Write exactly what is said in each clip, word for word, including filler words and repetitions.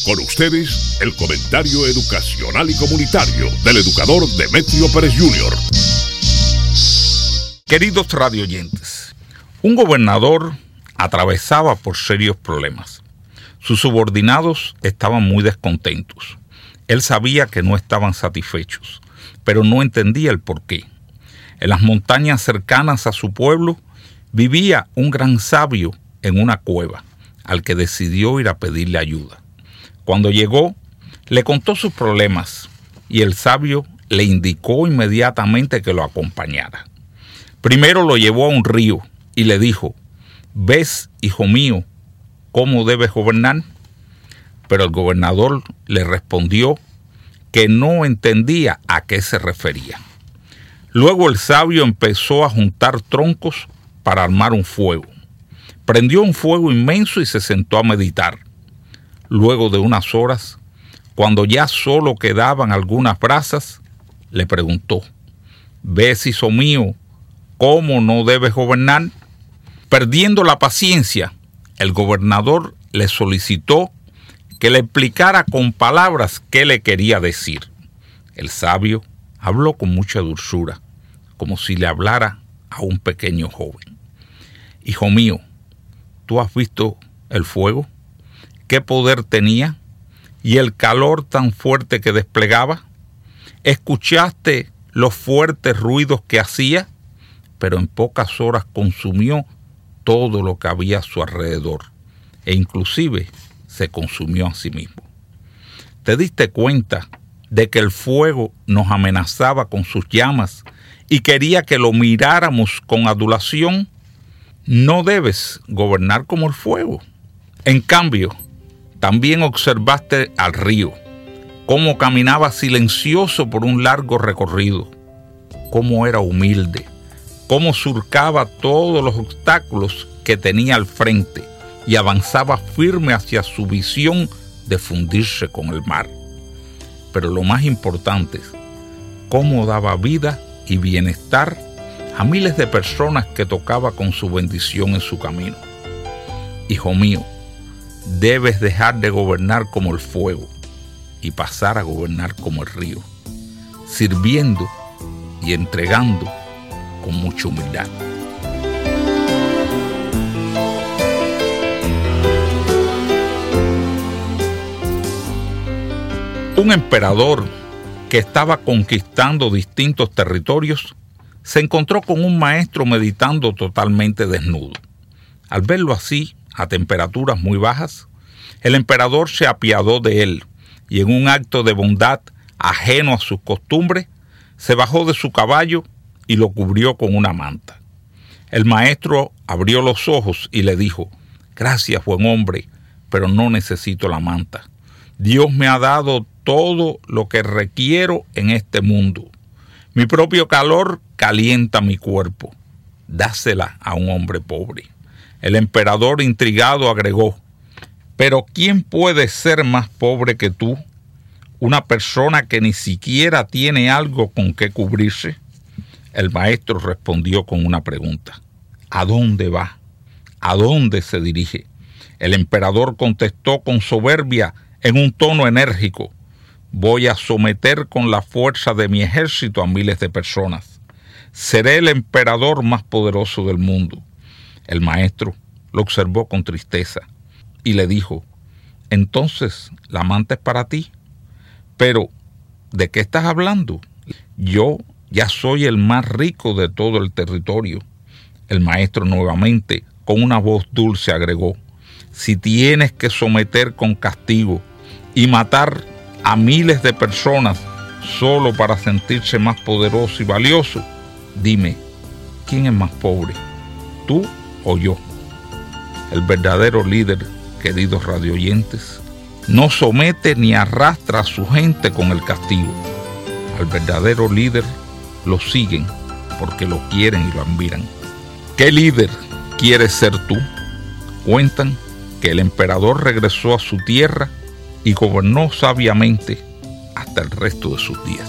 Con ustedes, el comentario educacional y comunitario del educador Demetrio Pérez junior Queridos radioyentes, un gobernador atravesaba por serios problemas. Sus subordinados estaban muy descontentos. Él sabía que no estaban satisfechos, pero no entendía el porqué. En las montañas cercanas a su pueblo vivía un gran sabio en una cueva, al que decidió ir a pedirle ayuda. Cuando llegó, le contó sus problemas y el sabio le indicó inmediatamente que lo acompañara. Primero lo llevó a un río y le dijo: ¿ves, hijo mío, cómo debes gobernar? Pero el gobernador le respondió que no entendía a qué se refería. Luego el sabio empezó a juntar troncos para armar un fuego. Prendió un fuego inmenso y se sentó a meditar. Luego de unas horas, cuando ya solo quedaban algunas brasas, le preguntó: ¿ves, hijo mío, cómo no debes gobernar? Perdiendo la paciencia, el gobernador le solicitó que le explicara con palabras qué le quería decir. El sabio habló con mucha dulzura, como si le hablara a un pequeño joven. Hijo mío, ¿tú has visto el fuego? ¿Qué poder tenía? ¿Y el calor tan fuerte que desplegaba? ¿Escuchaste los fuertes ruidos que hacía? Pero en pocas horas consumió todo lo que había a su alrededor, e inclusive se consumió a sí mismo. ¿Te diste cuenta de que el fuego nos amenazaba con sus llamas y quería que lo miráramos con adulación? No debes gobernar como el fuego. En cambio, también observaste al río, cómo caminaba silencioso por un largo recorrido, cómo era humilde, cómo surcaba todos los obstáculos que tenía al frente y avanzaba firme hacia su visión de fundirse con el mar. Pero lo más importante es cómo daba vida y bienestar a miles de personas que tocaba con su bendición en su camino. Hijo mío, debes dejar de gobernar como el fuego y pasar a gobernar como el río, sirviendo y entregando con mucha humildad. Un emperador que estaba conquistando distintos territorios se encontró con un maestro meditando totalmente desnudo. Al verlo así, a temperaturas muy bajas, el emperador se apiadó de él y en un acto de bondad ajeno a sus costumbres, se bajó de su caballo y lo cubrió con una manta. El maestro abrió los ojos y le dijo: gracias, buen hombre, pero no necesito la manta. Dios me ha dado todo lo que requiero en este mundo. Mi propio calor calienta mi cuerpo. Dásela a un hombre pobre. El emperador, intrigado, agregó: ¿pero quién puede ser más pobre que tú? ¿Una persona que ni siquiera tiene algo con qué cubrirse? El maestro respondió con una pregunta: ¿a dónde va? ¿A dónde se dirige? El emperador contestó con soberbia en un tono enérgico: voy a someter con la fuerza de mi ejército a miles de personas. Seré el emperador más poderoso del mundo. El maestro lo observó con tristeza y le dijo: entonces la manta es para ti. Pero, ¿de qué estás hablando? Yo ya soy el más rico de todo el territorio. El maestro nuevamente, con una voz dulce, agregó: si tienes que someter con castigo y matar a miles de personas solo para sentirse más poderoso y valioso, dime, ¿quién es más pobre, tú o yo? El verdadero líder, queridos radioyentes, no somete ni arrastra a su gente con el castigo. Al verdadero líder lo siguen porque lo quieren y lo admiran. ¿Qué líder quieres ser tú? Cuentan que el emperador regresó a su tierra y gobernó sabiamente hasta el resto de sus días.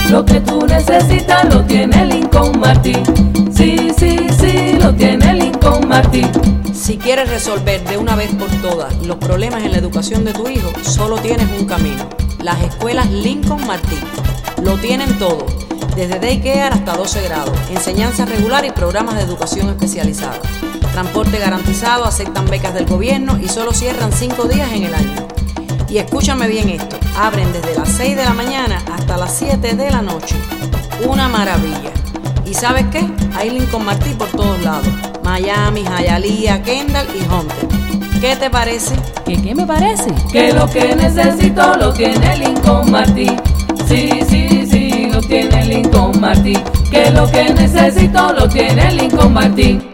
Lo que tú necesitas lo tiene Lincoln Martin. Sí, sí, sí, lo tiene Lincoln Martin. Si quieres resolver de una vez por todas los problemas en la educación de tu hijo, solo tienes un camino: las escuelas Lincoln Martin. Lo tienen todo, desde daycare hasta doce grados, enseñanza regular y programas de educación especializada. Transporte garantizado, aceptan becas del gobierno y solo cierran cinco días en el año. Y escúchame bien esto, abren desde las seis de la mañana hasta las siete de la noche. Una maravilla. ¿Y sabes qué? Hay Lincoln Martin por todos lados: Miami, Hialeah, Kendall y Hunter. ¿Qué te parece? ¿Qué qué me parece? Que lo que necesito lo tiene Lincoln Martin. Sí, sí, sí, lo tiene Lincoln Martin. Que lo que necesito lo tiene Lincoln Martin.